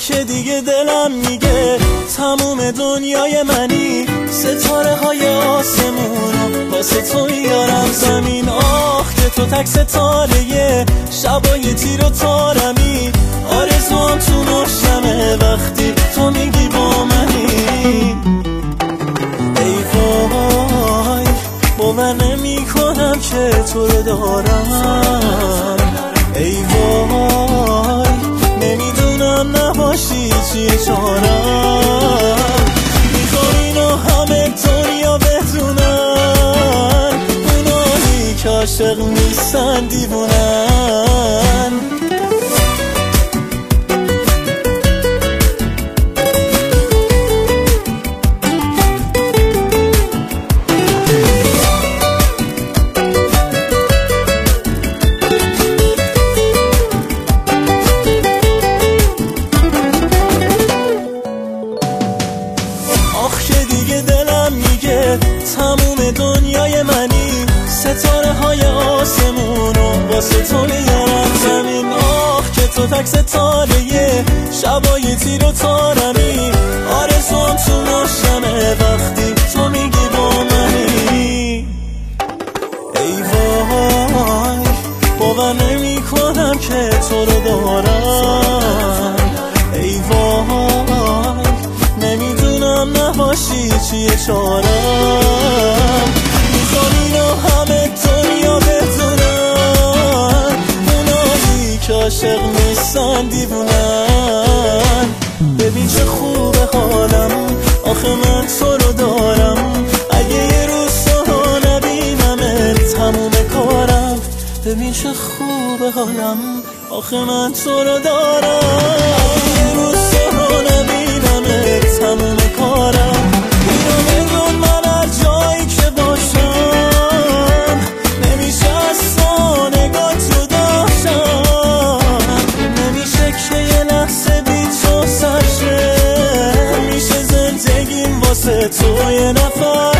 که دیگه دلم میگه تموم دنیای منی، ستاره های آسمونو واسه تو میارم زمین. آخ که تو تک ستاره شبای تیر و تارمی، آرزوام تو روشنه وقتی تو میگی با منی. ای وای باور نمی کنم که تو رو دارم، ای وای نمیدونم نباشی چیه چارم. میخوام اینو همه دنیا بدونن، اونایی که عاشق نیستن دیوونن. تموم دنیای منی، ستاره های آسمونو واسه تو میارم زمین. آخ که تو تک ستاره شبای تیر و تارمی، آرزوام تو روشنه وقتی تو میگی با منی. ای وای باور نمی کنم که تو رو دارم، ای وای نمیدونم نباشی چیه چارم. میخوام اینو همه دنیا بدونن، اونایی که عاشق نیستن دیوونن. ببین چه خوبه حالم، آخه من تو رو دارم. اگه یه روز تو رو نبینم تموم کارم. ببین چه خوبه حالم، آخه من تو رو دارم. اگه یه روز تو رو نبینم تموم کارم. اینو بدون من هر جایی که باشم، نمیشه از تو نگاه تو داشتم. نمیشه که یه لحظه بی تو سر شه، میشه زندگیم واسه تو یه نفر.